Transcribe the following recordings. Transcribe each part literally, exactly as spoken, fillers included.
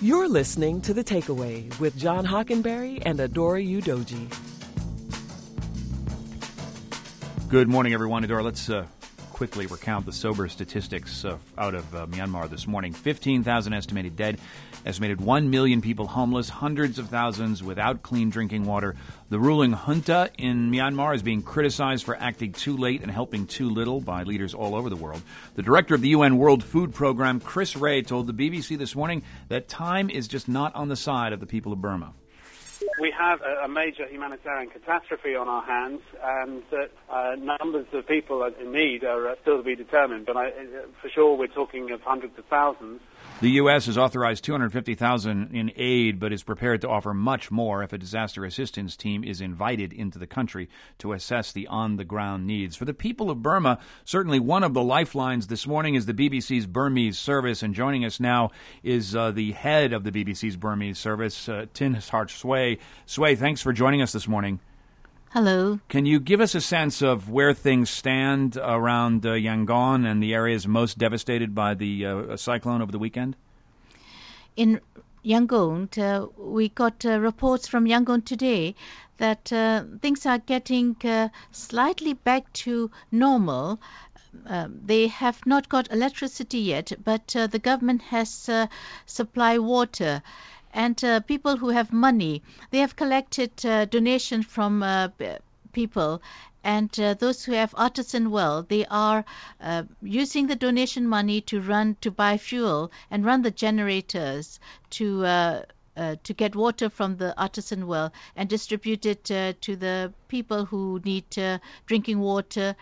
You're listening to The Takeaway with John Hockenberry and Adora Udoji. Good morning, everyone. Adora, let's uh, quickly recount the sober statistics uh, out of uh, Myanmar this morning. fifteen thousand estimated dead, estimated one million people homeless, hundreds of thousands without clean drinking water. The ruling junta in Myanmar is being criticized for acting too late and helping too little by leaders all over the world. The director of the U N World Food Program, Chris Wray, told the B B C this morning that time is just not on the side of the people of Burma. We have a, a major humanitarian catastrophe on our hands, and that uh, numbers of people in need are uh, still to be determined. But I, for sure, we're talking of hundreds of thousands. The U S has authorized two hundred fifty thousand dollars in aid, but is prepared to offer much more if a disaster assistance team is invited into the country to assess the on-the-ground needs. For the people of Burma, certainly one of the lifelines this morning is the B B C's Burmese service, and joining us now is uh, the head of the B B C's Burmese service, uh, Tin Hart Sway. Sway, thanks for joining us this morning. Hello. Can you give us a sense of where things stand around uh, Yangon and the areas most devastated by the uh, cyclone over the weekend? In Yangon, uh, we got uh, reports from Yangon today that uh, things are getting uh, slightly back to normal. Uh, they have not got electricity yet, but uh, the government has uh, supply water. And uh, people who have money, they have collected uh, donations from uh, people. And uh, those who have artisan well, they are uh, using the donation money to run to buy fuel and run the generators to uh, uh, to get water from the artisan well and distribute it uh, to the people who need uh, drinking water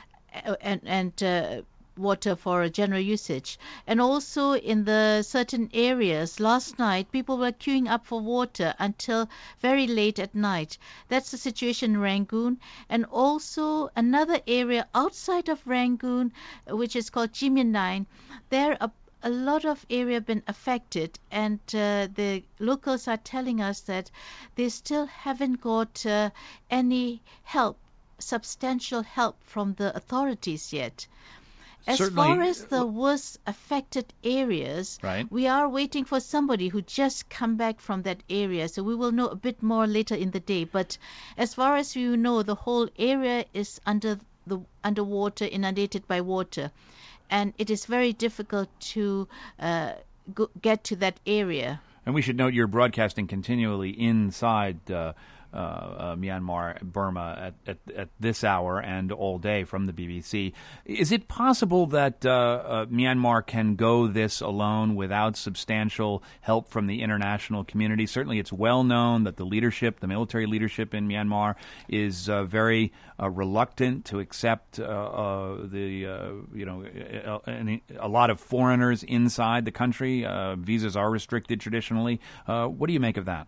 and and. Uh, water for general usage. And also in the certain areas, last night people were queuing up for water until very late at night. That's the situation in Rangoon. And also another area outside of Rangoon, which is called Jimindain, there are a lot of area been affected, and uh, the locals are telling us that they still haven't got uh, any help, substantial help from the authorities yet. As Certainly, far as the worst affected areas, right. we are waiting for somebody who just come back from that area. So we will know a bit more later in the day. But as far as you know, the whole area is under the underwater, inundated by water. And it is very difficult to uh, go, get to that area. And we should note you're broadcasting continually inside uh, uh, uh, Myanmar, Burma, at, at, at this hour and all day from the B B C. Is it possible that uh, uh, Myanmar can go this alone without substantial help from the international community? Certainly it's well known that the leadership, the military leadership in Myanmar is uh, very uh, reluctant to accept uh, uh, the, uh, you know, a, a lot of foreigners inside the country. Uh, visas are restricted traditionally. Uh, what do you make of that?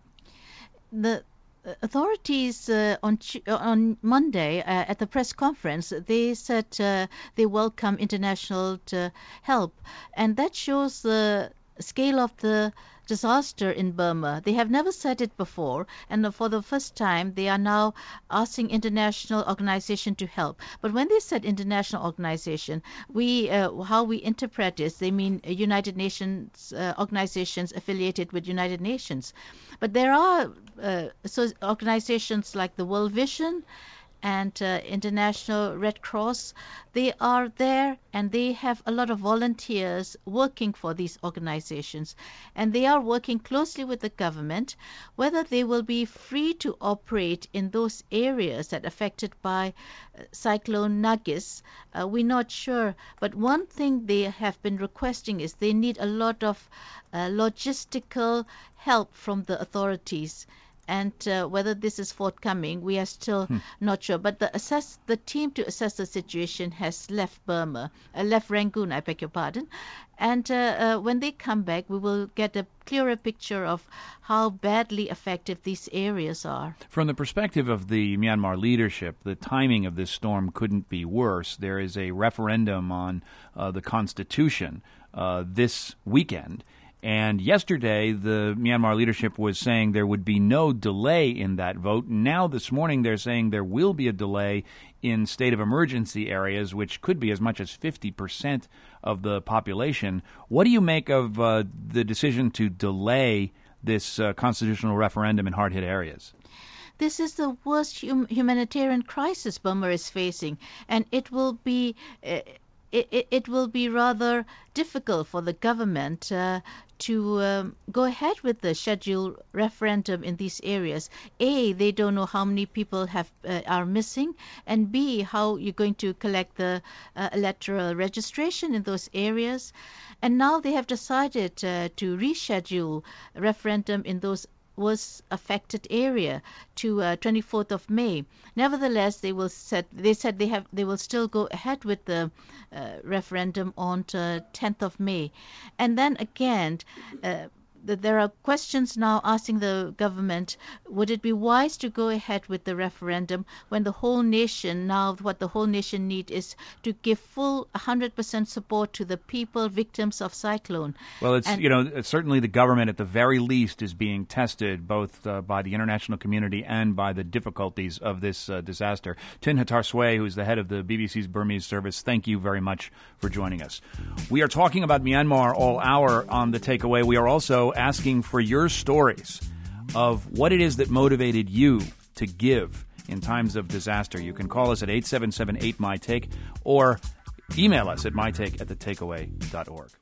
The authorities uh, on on Monday uh, at the press conference, they said uh, they welcome international uh, help, and that shows the scale of the disaster in Burma. They have never said it before, and for the first time they are now asking international organization to help. But when they said international organization, we uh, how we interpret this, they mean United Nations uh, organizations affiliated with United Nations. But there are uh, so organizations like the World Vision and uh, International Red Cross. They are there, and they have a lot of volunteers working for these organizations, and they are working closely with the government. Whether they will be free to operate in those areas that are affected by uh, Cyclone Nagis, uh, we're not sure. But one thing they have been requesting is they need a lot of uh, logistical help from the authorities. And uh, whether this is forthcoming, we are still hmm. not sure. But the assess the team to assess the situation has left Burma, uh, left Rangoon, I beg your pardon. And uh, uh, when they come back, we will get a clearer picture of how badly affected these areas are. From the perspective of the Myanmar leadership, the timing of this storm couldn't be worse. There is a referendum on uh, the Constitution uh, this weekend. And yesterday, the Myanmar leadership was saying there would be no delay in that vote. Now, this morning, they're saying there will be a delay in state of emergency areas, which could be as much as fifty percent of the population. What do you make of uh, the decision to delay this uh, constitutional referendum in hard-hit areas? This is the worst hum- humanitarian crisis Burma is facing, and it will be uh, it, it will be rather difficult for the government uh, to um, go ahead with the scheduled referendum in these areas. A, they don't know how many people have uh, are missing, and B, how you're going to collect the uh, electoral registration in those areas. And now they have decided uh, to reschedule a referendum in those was affected area to uh, twenty-fourth of May. Nevertheless, they will set, they said they have they will still go ahead with the uh, referendum on uh, tenth of May. And then again, uh, there are questions now asking the government, would it be wise to go ahead with the referendum when the whole nation, now what the whole nation need is to give full one hundred percent support to the people victims of cyclone. Well, it's, and, you know, certainly the government at the very least is being tested both uh, by the international community and by the difficulties of this uh, disaster. Tin Hattar Sway, who is the head of the B B C's Burmese service, thank you very much for joining us. We are talking about Myanmar all hour on The Takeaway. We are also asking for your stories of what it is that motivated you to give in times of disaster. You can call us at eight seven seven eight M Y Take or email us at mytake at the takeaway dot org.